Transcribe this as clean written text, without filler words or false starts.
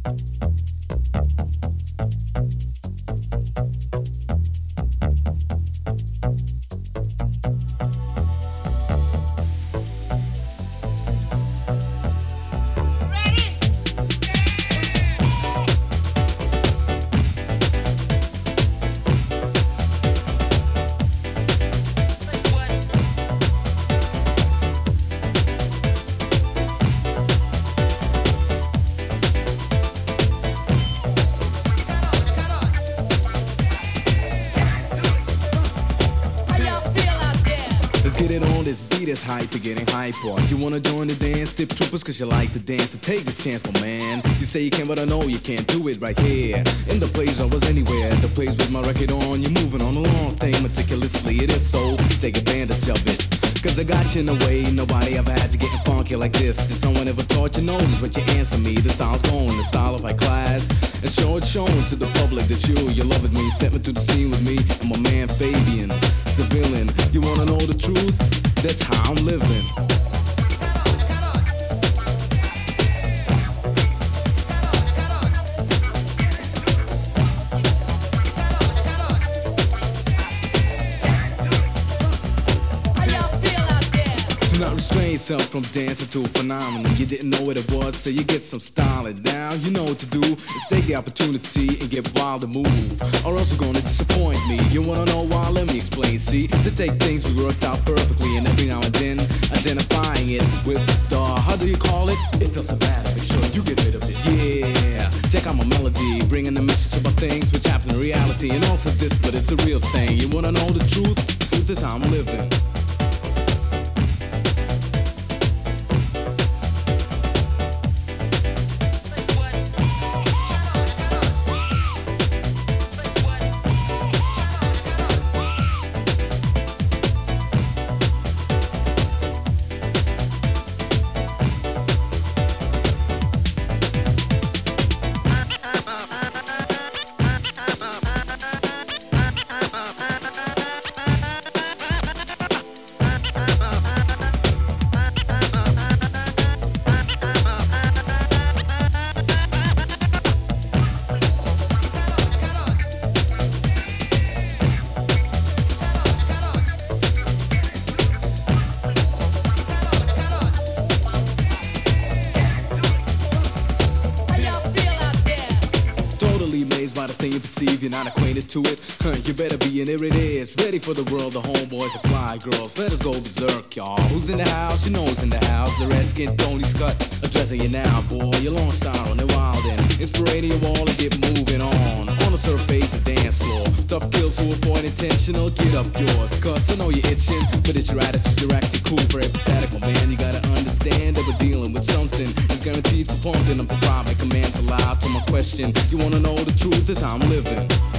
Hype, you're getting hyper. You wanna join the dance? Tip troopers cause you like to dance. So take this chance, my man. You say you can, but I know you can't do it right here. In the place I was anywhere, the place with my record on. You're moving on a long thing meticulously. It is so, take advantage of it. Cause I got you in a way nobody ever had you getting funky like this. If someone ever taught you notice what you answer me. The style's going, the style of high class. And show it's shown to the public that you love with me. Step into the scene with me and my man Fabian, civilian. You wanna know the truth? That's how I'm living. Do not restrain yourself from dancing to a phenomenon. You didn't know what it was, so you get some style. And now you know what to do. Is take the opportunity and get wild and move, or else you're gonna disappoint me. You wanna know why? Let me explain. See, to take things we worked out perfectly, and every now and then identifying it with the, how do you call it? It doesn't matter, make sure you get rid of it. Yeah, check out my melody, bringing a message about things which happen in reality. And also this, but it's a real thing. You wanna know the truth? Truth is how I'm living. You're not acquainted to it, you better be, and here it is. Ready for the world, the homeboys and fly girls. Let us go berserk, y'all. Who's in the house? You know who's in the house. The Redskin Tony Scott addressing you now, boy. Your long style on the wild and inspirating you all to get moving on. On the surface, the dance floor. Tough kills who avoid intentional, get up yours. Cause I know you're itching, but it's your attitude, you're acting cool, very pathetic, my man. You gotta understand that we're dealing with something. It's guaranteed for pumping. I'm providing commands aloud to my question. You wanna know the truth? Is how I'm living.